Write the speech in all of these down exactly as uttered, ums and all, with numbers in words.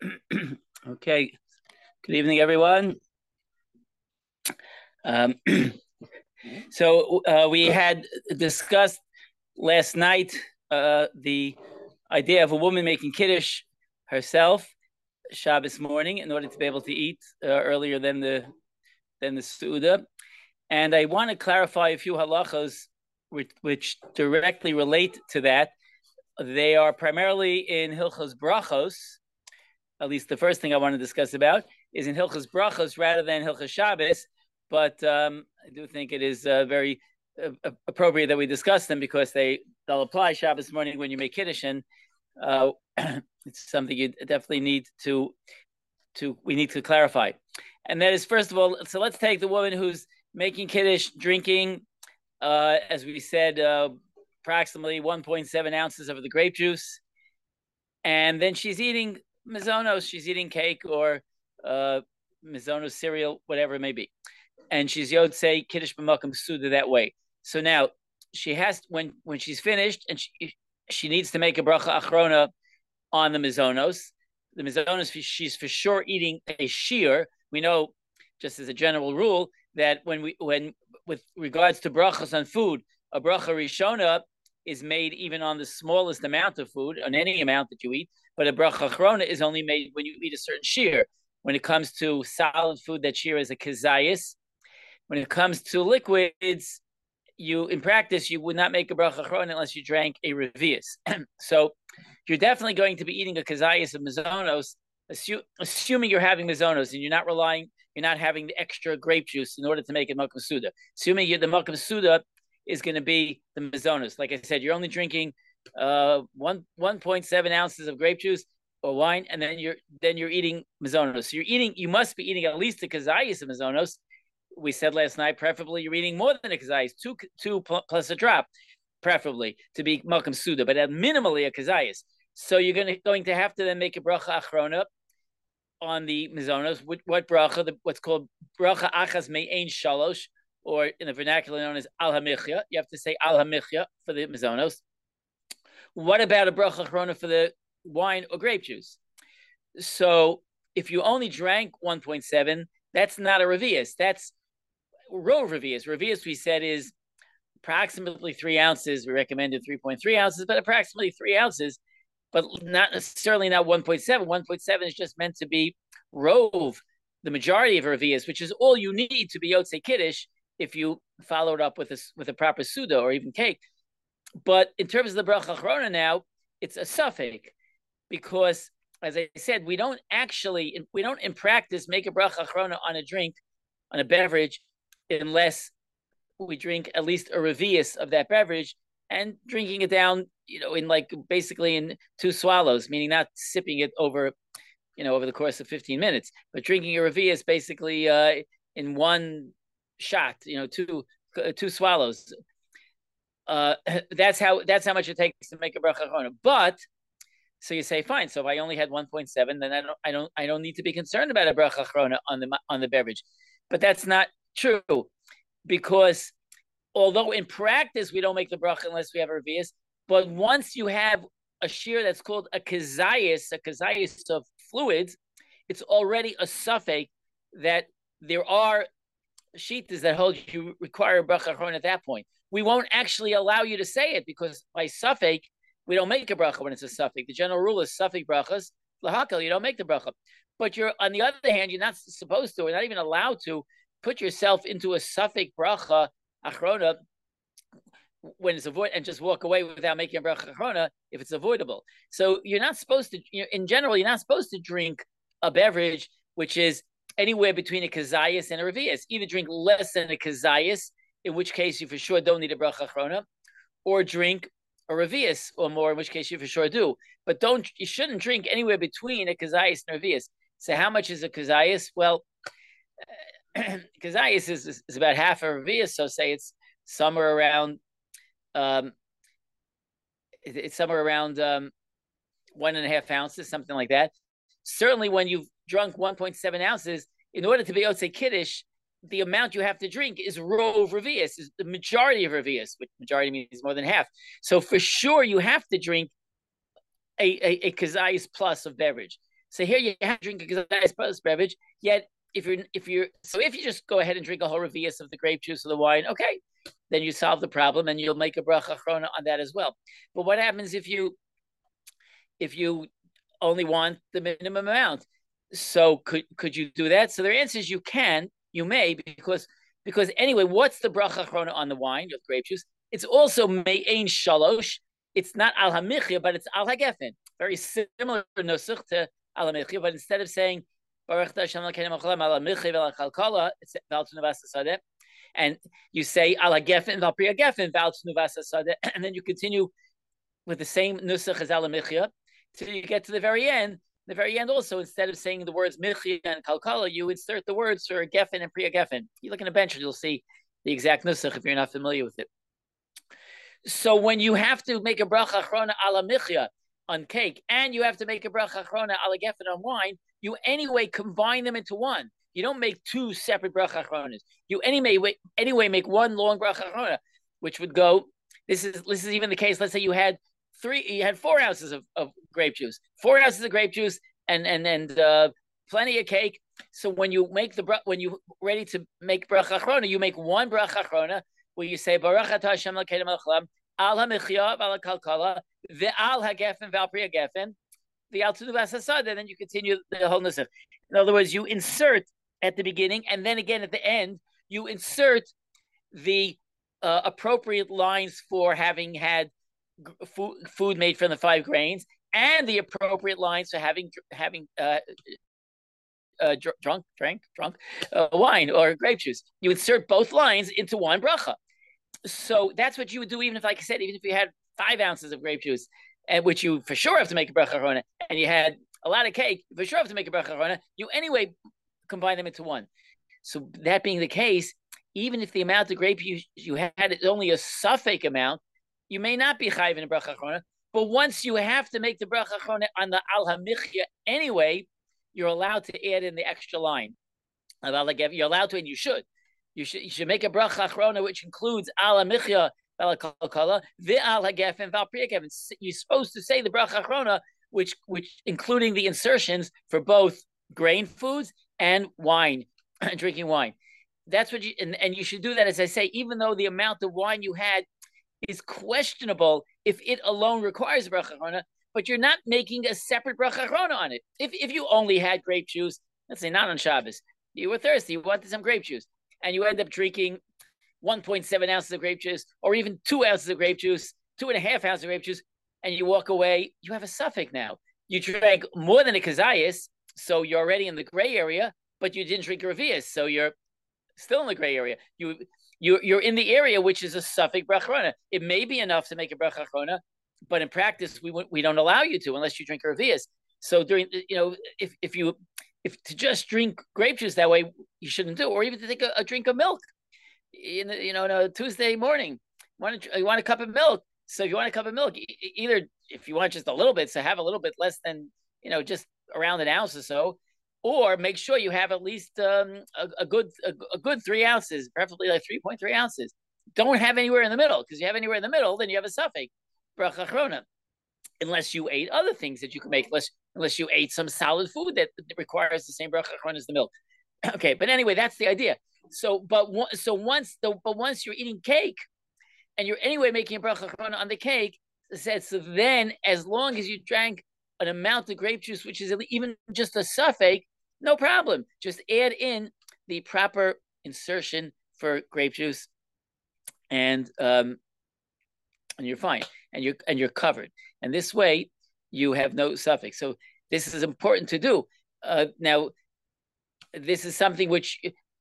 Okay. Good evening, everyone. Um, so uh, we had discussed last night uh, the idea of a woman making kiddush herself Shabbos morning in order to be able to eat uh, earlier than the than the Suda. And I want to clarify a few halachos which, which directly relate to that. They are primarily in Hilchos Brachos. At least the first thing I want to discuss about is in Hilchos Brachos rather than Hilchos Shabbos. But um, I do think it is uh, very uh, appropriate that we discuss them because they, they'll apply Shabbos morning when you make Kiddush. And uh, it's something you definitely need to, to, we need to clarify. And that is, first of all, so let's take the woman who's making Kiddush, drinking, uh, as we said, uh, approximately one point seven ounces of the grape juice. And then she's eating mizonos, she's eating cake or uh, mizonos cereal, whatever it may be. And she's yotzei kiddush b'makom suda that way. So now she has, when when she's finished, and she she needs to make a bracha achrona on the mizonos. The mizonos, she's for sure eating a shear. We know, just as a general rule, that when we when with regards to brachas on food, a bracha rishona is made even on the smallest amount of food, on any amount that you eat, but a bracha achrona is only made when you eat a certain shear. When it comes to solid food, that shear is a kazayis. When it comes to liquids, you, in practice, you would not make a bracha achrona unless you drank a revius. So you're definitely going to be eating a kazayis of mizonos, assu- assuming you're having mizonos and you're not relying, you're not having the extra grape juice in order to make it makom suda. Assuming you're, the makom suda is going to be the mizonos. Like I said, you're only drinking uh, one one point seven ounces of grape juice or wine, and then you're then you're eating mizonos. So you're eating. You must be eating at least a kazayis of mizonos. We said last night, preferably you're eating more than a kazayis, two two plus a drop, preferably to be makom suda, but at minimally a kazayis. So you're going to going to have to then make a bracha achrona on the mizonos. What, what bracha? The, what's called bracha achas me'ein shalosh, or in the vernacular known as al hamichya. You have to say al hamichya for the mizonos. What about a bracha achrona for the wine or grape juice? So if you only drank one point seven, that's not a revius. That's row revius. Revius, we said, is approximately three ounces. We recommended three point three ounces, but approximately three ounces, but not necessarily not one point seven. one point seven is just meant to be rove, the majority of a revius, which is all you need to be yotzei kiddush if you follow it up with a, with a proper suda or even cake. But in terms of the bracha achrona now, it's a suffix because, as I said, we don't actually, we don't in practice make a bracha achrona on a drink, on a beverage, unless we drink at least a revius of that beverage and drinking it down, you know, in like basically in two swallows, meaning not sipping it over, you know, over the course of fifteen minutes, but drinking a revius basically uh, in one shot, you know, two two swallows. Uh, that's how that's how much it takes to make a bracha achrona. But so you say, fine. So if I only had one point seven, then I don't, I don't, I don't need to be concerned about a bracha achrona on the on the beverage. But that's not true, because although in practice we don't make the bracha unless we have a revius, but once you have a shear that's called a kazayis, a kazayis of fluids, it's already a suffix that there are shittas that hold you require a bracha achrona at that point. We won't actually allow you to say it because by suffix, we don't make a bracha when it's a suffix. The general rule is suffix brachas, lahakal, you don't make the bracha. But you're, on the other hand, you're not supposed to, or not even allowed to, put yourself into a suffix bracha achrona when it's avoid and just walk away without making a bracha achrona if it's avoidable. So you're not supposed to, you know, in general, you're not supposed to drink a beverage which is anywhere between a kazayis and a revius. Either drink less than a kazayis, in which case you for sure don't need a bracha achrona, or drink a revius or more, in which case you for sure do. But don't, you shouldn't drink anywhere between a kazayis and a revius. So how much is a kazayis? Well, kazayis is, is, is about half a revius, so say it's somewhere around um, it, it's somewhere around um, one and a half ounces, something like that. Certainly when you've drunk one point seven ounces, in order to be yotzei kiddush, the amount you have to drink is rov revius, is the majority of revius, which majority means more than half. So for sure you have to drink a, a, a kazayis plus of beverage. So here you have to drink a nice beverage. Yet if you're if you're so if you just go ahead and drink a whole revius of the grape juice or the wine, okay, then you solve the problem and you'll make a bracha achrona on that as well. But what happens if you if you only want the minimum amount? So could could you do that? So their answer is you can, you may, because because anyway, what's the bracha achrona on the wine of grape juice? It's also me'ein shalosh. It's not al hamichya, but it's al hagefen. Very similar nusach to al hamichya, but instead of saying baruch Hashem l'kenim achalam al hamichya v'al chalkala, it's val t'nuvas sadeh, and you say al hagefen v'al priya gefen val t'nuvas sadeh, and then you continue with the same nusach as al hamichya till you get to the very end. The very end also, instead of saying the words michya and kalkala, you insert the words for gefen and priya gefen. You look in a bench and you'll see the exact nusach if you're not familiar with it. So when you have to make a bracha achrona ala michya on cake, and you have to make a bracha achrona ala gefen on wine, you anyway combine them into one. You don't make two separate bracha achronas. You anyway anyway make one long bracha achrona, which would go. This is this is even the case. Let's say you had three, you had four ounces of, of grape juice, four ounces of grape juice, and and and uh, plenty of cake. So when you make the when you ready to make bracha achrona, you make one bracha achrona where you say Baruch Atah Hashem L'kedim Achalam Al HaMichya V'Al HaKalkala V'Al HaGefen V'Al Priya Gefen V'Al T'nuvas Sadeh. Then you continue the whole nusach. In other words, you insert at the beginning and then again at the end, you insert the uh, appropriate lines for having had food, food made from the five grains, and the appropriate lines for having having uh, uh, dr- drunk, drank, drunk uh, wine or grape juice. You insert both lines into one bracha. So that's what you would do, even if, like I said, even if you had five ounces of grape juice, and which you for sure have to make a bracha achrona, and you had a lot of cake, you for sure have to make a bracha achrona. You anyway combine them into one. So that being the case, even if the amount of grape you you had is only a suffix amount, you may not be chayiv in a bracha achrona. But once you have to make the bracha achrona on the al hamichya anyway, you're allowed to add in the extra line. You're allowed to, and you should. You should you should make a bracha achrona which includes al hamichya, val kalkala, the al hagefen, val priya gefen. You're supposed to say the bracha achrona, which which including the insertions for both grain foods and wine, drinking wine. That's what you and, and you should do that, as I say, even though the amount of wine you had is questionable if it alone requires bracha achrona, but you're not making a separate bracha achrona on it. If if you only had grape juice, let's say not on Shabbos, you were thirsty, you wanted some grape juice, and you end up drinking one point seven ounces of grape juice, or even two ounces of grape juice, two and a half ounces of grape juice, and you walk away, you have a suffix now. You drank more than a kazayas, so you're already in the gray area, but you didn't drink a revius, so you're still in the gray area. You you you're in the area which is a suffix bracha achrona. It may be enough to make a bracha achrona, but in practice we we don't allow you to unless you drink a revius. So during you know if if you if to just drink grape juice that way you shouldn't do, or even to take a, a drink of milk. In you know on a Tuesday morning, want you want a cup of milk. So if you want a cup of milk, either if you want just a little bit, so have a little bit less than you know just around an ounce or so. Or make sure you have at least um, a, a good a, a good three ounces, preferably like three point three ounces. Don't have anywhere in the middle, because you have anywhere in the middle, then you have a suffix bracha achrona. Unless you ate other things that you can make, unless unless you ate some solid food that, that requires the same bracha achrona as the milk. Okay, but anyway, that's the idea. So, but so once the but once you're eating cake, and you're anyway making a bracha achrona on the cake, said so then as long as you drank an amount of grape juice, which is even just a suffix, no problem. Just add in the proper insertion for grape juice, and um, and you're fine, and you're and you're covered. And this way, you have no suffix. So this is important to do. Uh, now, this is something which,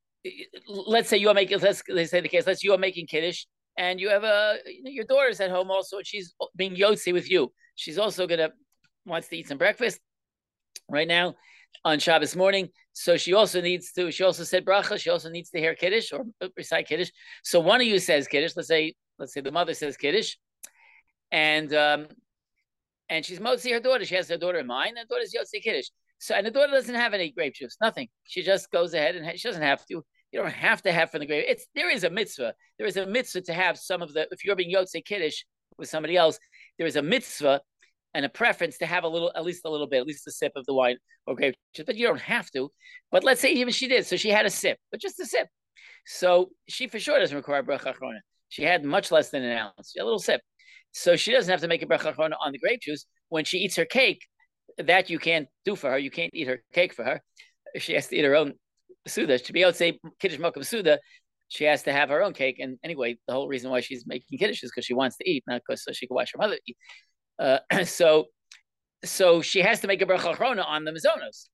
let's say you are making. Let's, let's say the case. Let's say you are making kiddush, and you have a you know, your daughter's at home also, and she's being yotzi with you. She's also gonna wants to eat some breakfast right now on Shabbos morning. So she also needs to, she also said bracha, she also needs to hear Kiddush or recite Kiddush. So one of you says Kiddush, let's say, let's say the mother says Kiddush, and um, and she's motzi her daughter, she has her daughter in mind, and the daughter's yotzi Kiddush. So, and the daughter doesn't have any grape juice, nothing. She just goes ahead and she doesn't have to, you don't have to have from the grape. It's, there is a mitzvah, there is a mitzvah to have some of the, if you're being yotzi Kiddush with somebody else, there is a mitzvah and a preference to have a little, at least a little bit, at least a sip of the wine or grape juice, but you don't have to. But let's say even she did, so she had a sip, but just a sip. So she for sure doesn't require bracha achrona. She had much less than an ounce, a little sip. So she doesn't have to make a bracha achrona on the grape juice. When she eats her cake, that you can't do for her. You can't eat her cake for her. She has to eat her own suda. To be able to say kiddush makom suda, she has to have her own cake. And anyway, the whole reason why she's making kiddush is because she wants to eat, not because so she can watch her mother eat. Uh, so, so she has to make a bracha achrona on the mizonos.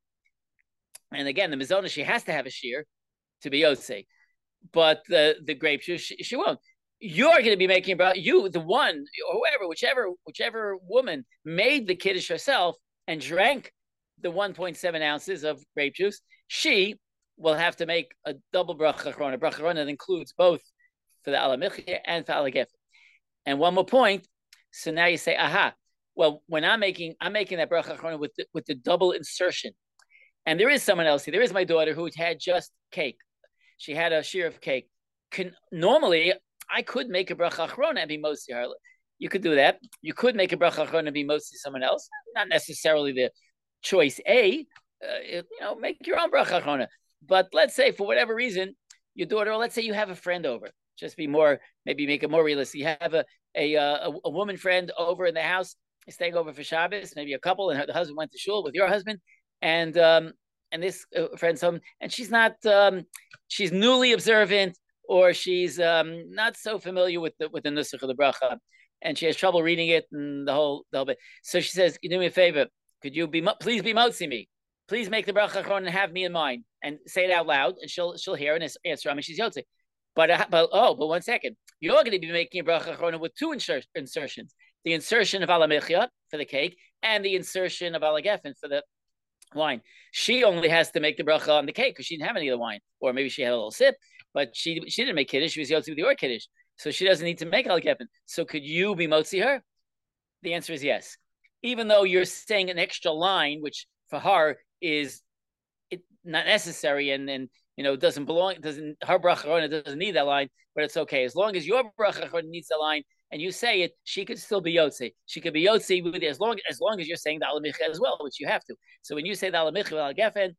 And again, the mizonos, she has to have a shear to be yotze. But the the grape juice, she, she won't. You're going to be making about you, the one, or whoever, whichever, whichever woman made the kiddush herself and drank the one point seven ounces of grape juice. She will have to make a double bracha achrona, bracha achrona that includes both for the alamichya and for alagef. And one more point. So now you say, aha. Well, when I'm making, I'm making that bracha achrona with the, with the double insertion. And there is someone else here. There is my daughter who had just cake. She had a shear of cake. Can, normally, I could make a bracha achrona and be mostly her. You could do that. You could make a bracha achrona and be mostly someone else. Not necessarily the choice A. Uh, you know, make your own bracha achrona. But let's say for whatever reason, your daughter, or let's say you have a friend over. Just be more, maybe make it more realistic. You have a a, a, a woman friend over in the house, staying over for Shabbos, maybe a couple, and her, the husband went to shul with your husband, and um, and this uh, friend's home, and she's not, um, she's newly observant, or she's um, not so familiar with the with the nusach of the bracha, and she has trouble reading it and the whole the whole bit. So she says, "Can you do me a favor? Could you be please be motzi me? Please make the bracha achrona and have me in mind, and say it out loud, and she'll she'll hear and answer. I mean, she's yotze. But uh, but oh, but one second, you're going to be making a bracha achrona with two insert, insertions: the insertion of alamichya for the cake and the insertion of alagefen for the wine. She only has to make the bracha on the cake because she didn't have any of the wine, or maybe she had a little sip, but she she didn't make kiddush. She was yotze with your kiddush, so she doesn't need to make alagefen. So could you be motzi her? The answer is yes. Even though you're saying an extra line, which for her is it not necessary, and and you know doesn't belong, doesn't her bracha achrona doesn't need that line, but it's okay as long as your bracha achrona needs the line and you say it. She could still be yotze. She could be yotze with it as long as long as you're saying the alamichya as well, which you have to. So when you say the alamichya alagefen,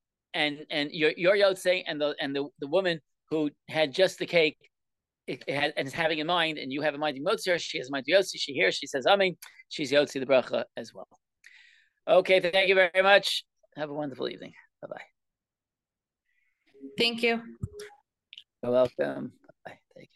and and you're you're yotze, and the and the, the woman who had just the cake it, it had, and is having in mind, and you have in mind yotze, she has in mind yotze. She hears, she says amen. She's yotze the bracha as well. Okay, thank you very much. Have a wonderful evening. Bye-bye. Thank you. You're welcome.